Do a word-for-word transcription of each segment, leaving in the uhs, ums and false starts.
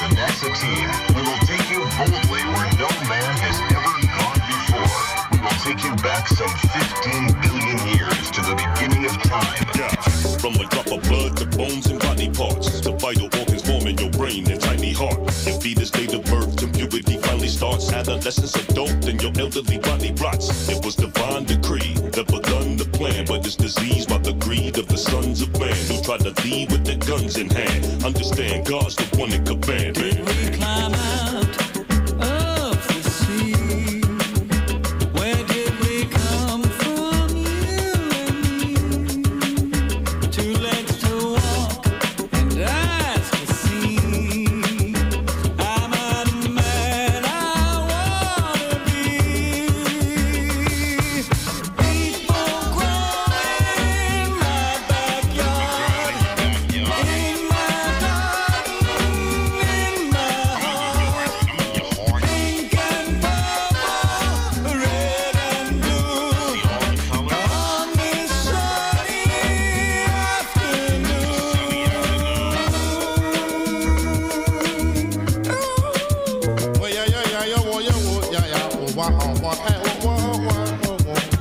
the NASA team, we will take you boldly where no man has ever gone before. We will take you back some fifteen billion years to the beginning of time. Yeah, from a drop of blood to bones and body parts, to vital organs forming your brain and tiny heart. In fetus state of birth to puberty finally starts. Adolescence, adult, and your elderly body rots. It was divine decree that begun the plan, but it's diseased by the greed of the sons of man who try to lead with their guns in hand. Understand, God's the one that command. Did we climb out of the sea? Where did we come from, you and me? Two legs to walk and eyes to see. I'm a man I wanna be. People growing in my backyard, in my garden, in my heart. Pink and purple, red and blue, on this sunny afternoon. Well, yeah, yeah, yeah, yeah, well, yeah, well, yeah, yeah, well, wah, uh, wah, hey, wah, wah, wah, wah, wah.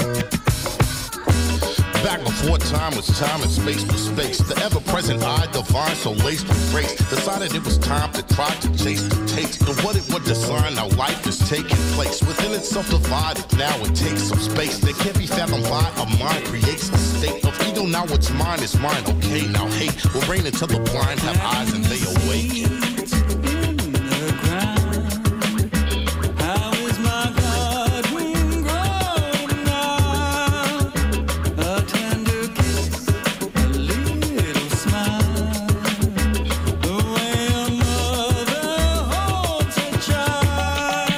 Back before time was time and space was space. The ever-present I, divine, so laced with grace, decided it was time to try to chase the taste of what it would design. Now life is taking place within itself divided. Now it takes some space that can't be fathomed by a mind. Creates a state of ego. Now what's mine is mine. Okay, now hate will reign until the blind have eyes and they awaken. In the ground, how is my garden growing now? A tender kiss, a little smile, the way a mother holds her child.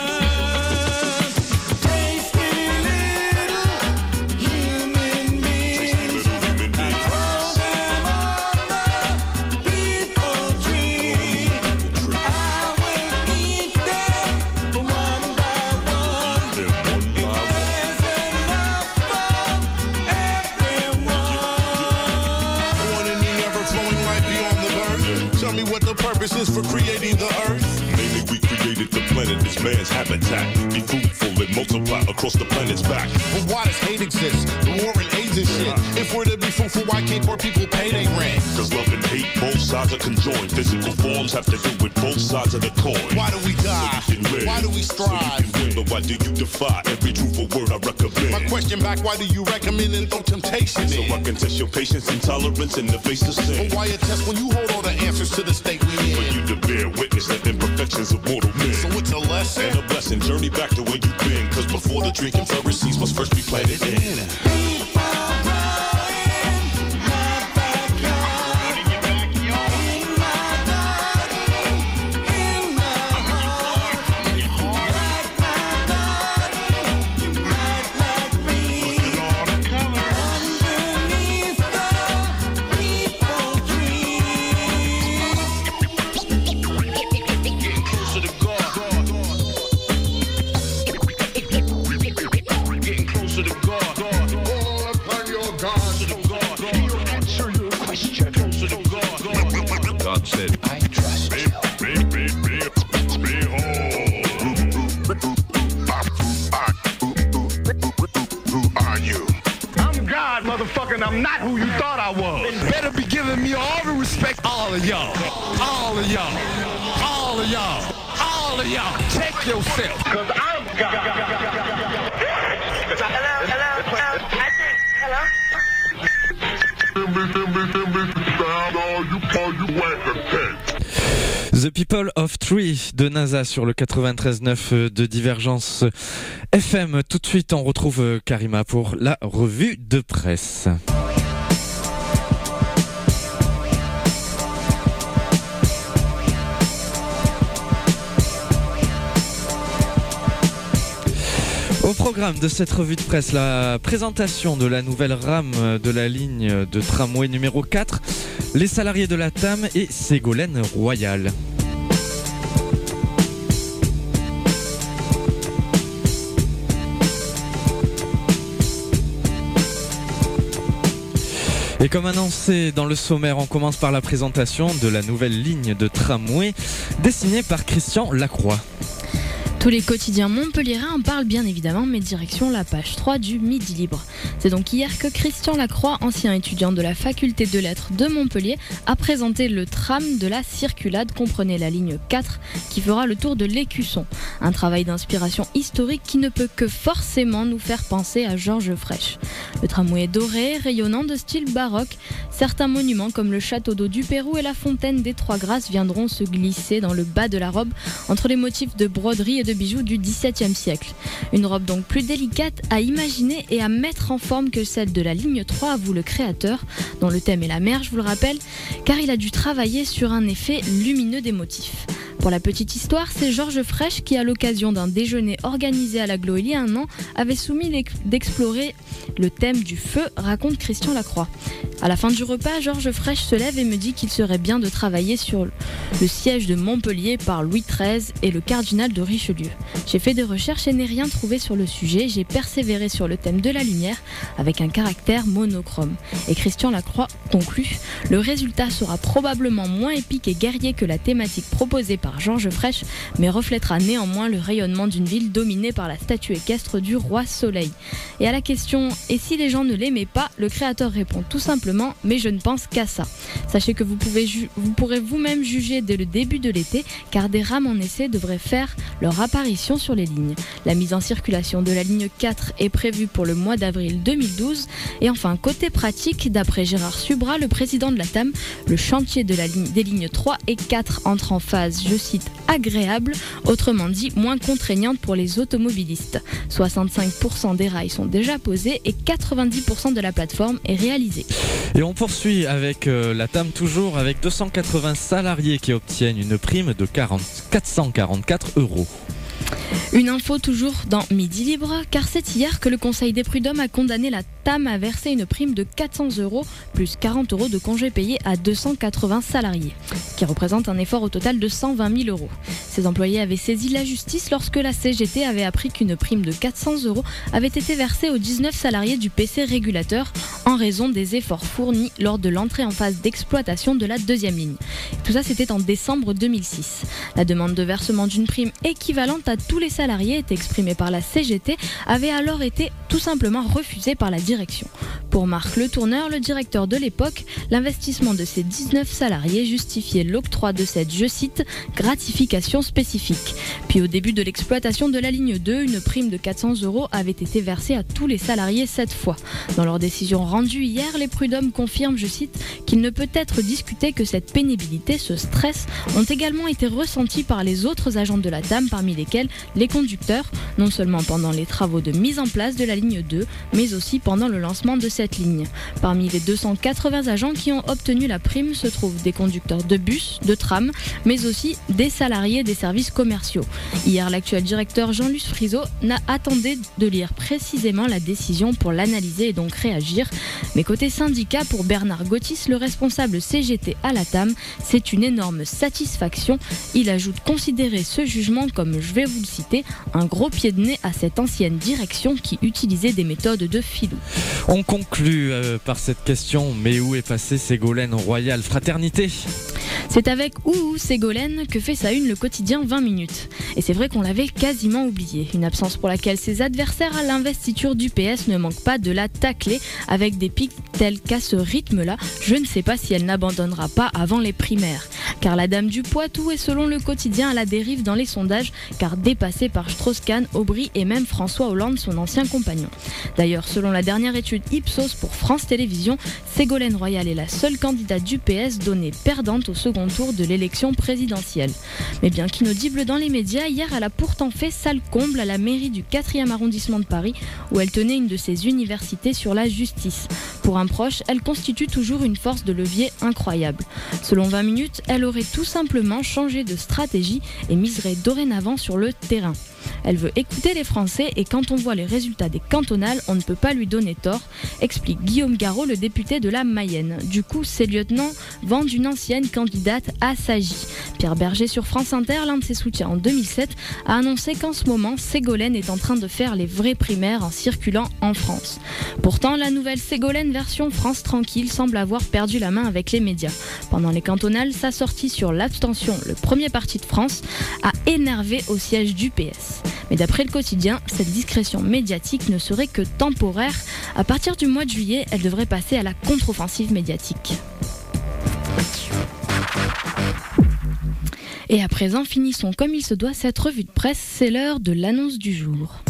Tasty little human beings, I call them all the people dream. I will eat them one by one. There's enough for everyone. Born in the ever-flowing life beyond the birth. Tell me what the purpose is for creating the earth. Mainly we created the planet as man's habitat. Be fruitful and multiply across the planet's back. But why does hate exist? The war and AIDS and shit. If we're to be fruitful, why can't poor people pay their rent? Cause love and hate, both sides are conjoined. Physical forms have to do with both sides of the coin. Why do we die? So you can live. Why do we So strive? you can win, but why do you defy every truthful word I recommend? My question back, why do you recommend and throw temptation So in? I can test your patience and tolerance in the face of sin. But why a test when you hold all the answers to the state we For in? you to bear witness to imperfections of mortal men. So it's a lesson? And a blessing, journey back to where you've been. Cause before the tree can flourish, seeds must first be planted in. People growing in my backyard, in my garden, in my heart. Like my garden, you might like me. Underneath the people dream. Getting closer to God. Getting closer to God. All upon your God. Closer to God. He'll answer your question. Closer to God. God said, I trust you. Be, be, be, behold. Who are you? I'm God, motherfucker, and I'm not who you thought I was. Better be giving me all the respect, all of y'all. All of y'all. All of y'all. All of y'all. Check yourself. Cause I'm God. Hello, hello, hello. I think, hello. The People of Three de NASA sur le quatre-vingt-treize neuf de Divergence F M. Tout de suite, on retrouve Karima pour la revue de presse. Au programme de cette revue de presse, la présentation de la nouvelle rame de la ligne de tramway numéro quatre, les salariés de la T A M et Ségolène Royal. Et comme annoncé dans le sommaire, on commence par la présentation de la nouvelle ligne de tramway dessinée par Christian Lacroix. Tous les quotidiens montpelliérains en parlent bien évidemment, mais direction la page trois du Midi Libre. C'est donc hier que Christian Lacroix, ancien étudiant de la faculté de lettres de Montpellier, a présenté le tram de la circulade, comprenez la ligne quatre, qui fera le tour de l'Écusson. Un travail d'inspiration historique qui ne peut que forcément nous faire penser à Georges Frêche. Le tramway est doré, rayonnant de style baroque. Certains monuments comme le château d'eau du Pérou et la fontaine des Trois Grâces viendront se glisser dans le bas de la robe entre les motifs de broderie et de bijoux du dix-septième siècle. Une robe donc plus délicate à imaginer et à mettre en forme que celle de la ligne trois, avoue le créateur, dont le thème est la mer, je vous le rappelle, car il a dû travailler sur un effet lumineux des motifs. Pour la petite histoire, c'est Georges Frêche qui, à l'occasion d'un déjeuner organisé à l'Aglo il y a un an, avait soumis d'explorer le thème du feu, raconte Christian Lacroix. À la fin du repas, Georges Frêche se lève et me dit qu'il serait bien de travailler sur le siège de Montpellier par Louis treize et le cardinal de Richelieu. J'ai fait des recherches et n'ai rien trouvé sur le sujet. J'ai persévéré sur le thème de la lumière avec un caractère monochrome. Et Christian Lacroix conclut: le résultat sera probablement moins épique et guerrier que la thématique proposée par Georges Frêche, mais reflètera néanmoins le rayonnement d'une ville dominée par la statue équestre du roi Soleil. Et à la question « Et si les gens ne l'aimaient pas ?», le créateur répond tout simplement « Mais je ne pense qu'à ça ». Sachez que vous, pouvez ju- vous pourrez vous-même juger dès le début de l'été, car des rames en essai devraient faire leur apparition sur les lignes. La mise en circulation de la ligne quatre est prévue pour le mois d'avril deux mille douze. Et enfin, côté pratique, d'après Gérard Subra, le président de la T A M, le chantier de la ligne, des lignes trois et quatre entre en phase, je cite, agréable, autrement dit moins contraignante pour les automobilistes. soixante-cinq pour cent des rails sont déjà posés et quatre-vingt-dix pour cent de la plateforme est réalisée. Et on poursuit avec euh, la T A M toujours, avec deux cent quatre-vingts salariés qui obtiennent une prime de quarante, quatre cent quarante-quatre euros. Une info toujours dans Midi Libre, car c'est hier que le Conseil des prud'hommes a condamné la T A M à verser une prime de quatre cents euros plus quarante euros de congés payés à deux cent quatre-vingts salariés, qui représente un effort au total de cent vingt mille euros. Ces employés avaient saisi la justice lorsque la C G T avait appris qu'une prime de quatre cents euros avait été versée aux dix-neuf salariés du P C régulateur en raison des efforts fournis lors de l'entrée en phase d'exploitation de la deuxième ligne. Tout ça, c'était en décembre deux mille six. La demande de versement d'une prime équivalente à tous les salariés était exprimée par la C G T, avait alors été tout simplement refusée par la direction. Pour Marc Le Tourneur, le directeur de l'époque, l'investissement de ces dix-neuf salariés justifiait l'octroi de cette, je cite, gratification spécifique. Puis au début de l'exploitation de la ligne deux, une prime de quatre cents euros avait été versée à tous les salariés cette fois. Dans leur décision rendue hier, les prud'hommes confirment, je cite, qu'il ne peut être discuté que cette pénibilité, ce stress, ont également été ressentis par les autres agents de la T A M, parmi lesquels les conducteurs, non seulement pendant les travaux de mise en place de la ligne deux, mais aussi pendant le lancement de cette ligne. Parmi les deux cent quatre-vingts agents qui ont obtenu la prime se trouvent des conducteurs de bus, de tram, mais aussi des salariés des services commerciaux. Hier, l'actuel directeur Jean-Luc Friseau n'a attendu de lire précisément la décision pour l'analyser et donc réagir. Mais côté syndicat, pour Bernard Gautis, le responsable C G T à la T A M, c'est une énorme satisfaction. Il ajoute considérer ce jugement comme, je vais vous le citer, un gros pied de nez à cette ancienne direction qui utilisait des méthodes de filou. On conclut euh, par cette question, mais où est passée Ségolène Royal Fraternité ? C'est avec Ouhou Ségolène que fait sa une le quotidien vingt minutes. Et c'est vrai qu'on l'avait quasiment oublié. Une absence pour laquelle ses adversaires à l'investiture du P S ne manquent pas de la tacler avec des pics tels qu'à ce rythme-là, je ne sais pas si elle n'abandonnera pas avant les primaires. Car la dame du Poitou est selon le quotidien à la dérive dans les sondages, car dépassée par Strauss-Kahn, Aubry et même François Hollande, son ancien compagnon. D'ailleurs, selon la dernière étude Ipsos pour France Télévisions, Ségolène Royal est la seule candidate du P S donnée perdante au second tour de l'élection présidentielle. Mais bien qu'inaudible dans les médias, hier elle a pourtant fait salle comble à la mairie du quatrième arrondissement de Paris, où elle tenait une de ses universités sur la justice. Pour un proche, elle constitue toujours une force de levier incroyable. Selon vingt minutes, elle aurait tout simplement changé de stratégie et miserait dorénavant sur le terrain. Elle veut écouter les Français et quand on voit les résultats des cantonales, on ne peut pas lui donner tort, explique Guillaume Garot, le député de la Mayenne. Du coup, ces lieutenants vendent une ancienne candidate à Sagy. Pierre Berger sur France Inter, l'un de ses soutiens en deux mille sept, a annoncé qu'en ce moment, Ségolène est en train de faire les vraies primaires en circulant en France. Pourtant, la nouvelle Ségolène version France Tranquille semble avoir perdu la main avec les médias. Pendant les cantonales, sa sortie sur l'abstention, le premier parti de France, a énervé au siège du P S. Mais d'après le quotidien, cette discrétion médiatique ne serait que temporaire. À partir du mois de juillet, elle devrait passer à la contre-offensive médiatique. Et à présent, finissons comme il se doit cette revue de presse, c'est l'heure de l'annonce du jour.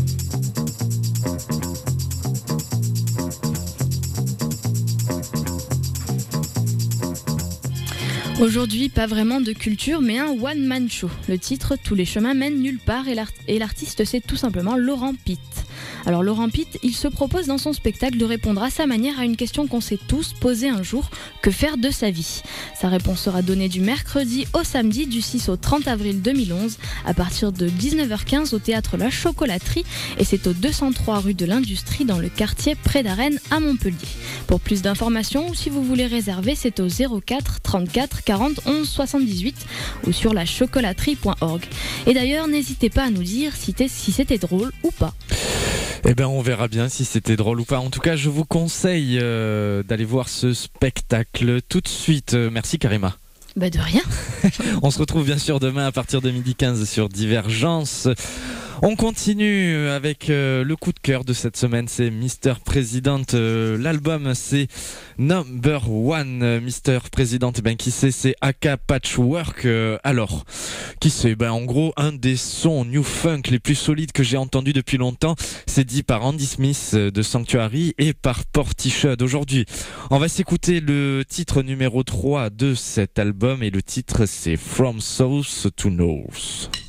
Aujourd'hui, pas vraiment de culture, mais un one-man show. Le titre, Tous les chemins mènent nulle part, et, l'art- et l'artiste, c'est tout simplement Laurent Pitt. Alors Laurent Pitt, il se propose dans son spectacle de répondre à sa manière à une question qu'on s'est tous posée un jour, que faire de sa vie ? Sa réponse sera donnée du mercredi au samedi, du six au trente avril deux mille onze, à partir de dix-neuf heures quinze au théâtre La Chocolaterie, et c'est au deux cent trois rue de l'Industrie dans le quartier près d'Arène à Montpellier. Pour plus d'informations ou si vous voulez réserver, c'est au zéro quatre trente-quatre quarante onze soixante-dix-huit ou sur la chocolaterie point org. Et d'ailleurs, n'hésitez pas à nous dire si, t'es- si c'était drôle ou pas. Eh ben, on verra bien si c'était drôle ou pas. En tout cas, je vous conseille euh, d'aller voir ce spectacle tout de suite. Euh, merci Karima. Bah de rien. On se retrouve bien sûr demain à partir de midi quinze sur Divergence. On continue avec euh, le coup de cœur de cette semaine, c'est mister President. Euh, l'album c'est Number One. Euh, mister President, ben qui c'est C'est Aka Patchwork. Euh, alors, qui c'est Ben en gros un des sons new funk les plus solides que j'ai entendu depuis longtemps. C'est dit par Andy Smith euh, de Sanctuary et par Portishead. Aujourd'hui, on va s'écouter le titre numéro trois de cet album et le titre c'est From South to North.